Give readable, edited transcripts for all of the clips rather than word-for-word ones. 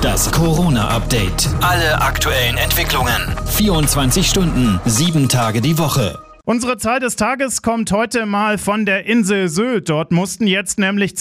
Das Corona-Update. Alle aktuellen Entwicklungen. 24 Stunden, 7 Tage die Woche. Unsere Zahl des Tages kommt heute mal von der Insel Sylt. Dort mussten jetzt nämlich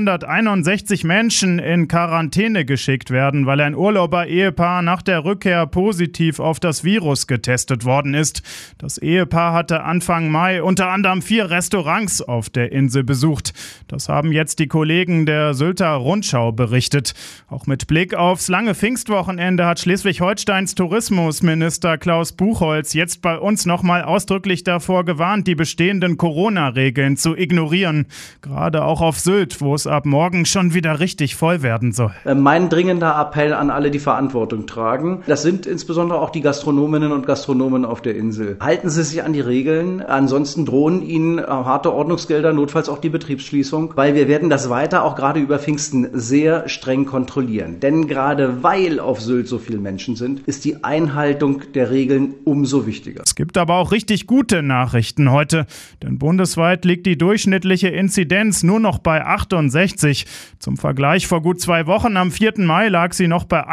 261 Menschen in Quarantäne geschickt werden, weil ein Urlauber-Ehepaar nach der Rückkehr positiv auf das Virus getestet worden ist. Das Ehepaar hatte Anfang Mai unter anderem 4 Restaurants auf der Insel besucht. Das haben jetzt die Kollegen der Sylter Rundschau berichtet. Auch mit Blick aufs lange Pfingstwochenende hat Schleswig-Holsteins Tourismusminister Klaus Buchholz jetzt bei uns nochmal ausdrücklich davor gewarnt, die bestehenden Corona-Regeln zu ignorieren. Gerade auch auf Sylt, wo es ab morgen schon wieder richtig voll werden soll. Mein dringender Appell an alle, die Verantwortung tragen, das sind insbesondere auch die Gastronominnen und Gastronomen auf der Insel. Halten Sie sich an die Regeln, ansonsten drohen Ihnen harte Ordnungsgelder, notfalls auch die Betriebsschließung, weil wir werden das weiter auch gerade über Pfingsten sehr streng kontrollieren. Denn gerade weil auf Sylt so viele Menschen sind, ist die Einhaltung der Regeln umso wichtiger. Es gibt aber auch richtig gute Nachrichten heute, denn bundesweit liegt die durchschnittliche Inzidenz nur noch bei 68. Zum Vergleich, vor gut 2 Wochen am 4. Mai lag sie noch bei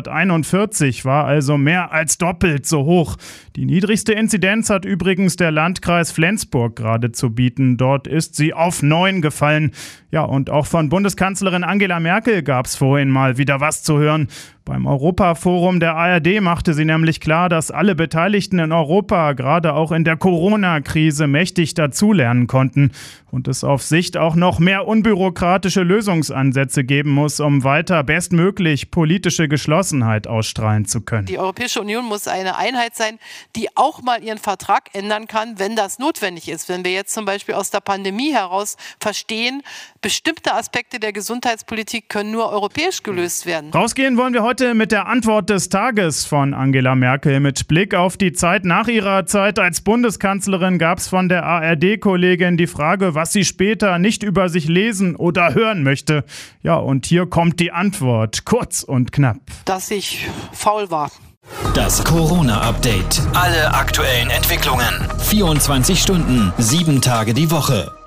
141, war also mehr als doppelt so hoch. Die niedrigste Inzidenz hat übrigens der Landkreis Flensburg gerade zu bieten. Dort ist sie auf 9 gefallen. Ja, und auch von Bundeskanzlerin Angela Merkel gab es vorhin mal wieder was zu hören. Beim Europaforum der ARD machte sie nämlich klar, dass alle Beteiligten in Europa gerade auch in der Corona-Krise mächtig dazulernen konnten und es auf Sicht auch noch mehr unbürokratische Lösungsansätze geben muss, um weiter bestmöglich politische Geschlossenheit ausstrahlen zu können. Die Europäische Union muss eine Einheit sein, die auch mal ihren Vertrag ändern kann, wenn das notwendig ist. Wenn wir jetzt zum Beispiel aus der Pandemie heraus verstehen, bestimmte Aspekte der Gesundheitspolitik können nur europäisch gelöst werden. Rausgehen wollen wir heute mit der Antwort des Tages von Angela Merkel. Mit Blick auf die Zeit nach ihrer Zeit als Bundeskanzlerin gab es von der ARD-Kollegin die Frage, was sie später nicht über sich lesen oder hören möchte. Ja, und hier kommt die Antwort, kurz und knapp. Dass ich faul war. Das Corona-Update. Alle aktuellen Entwicklungen. 24 Stunden, 7 Tage die Woche.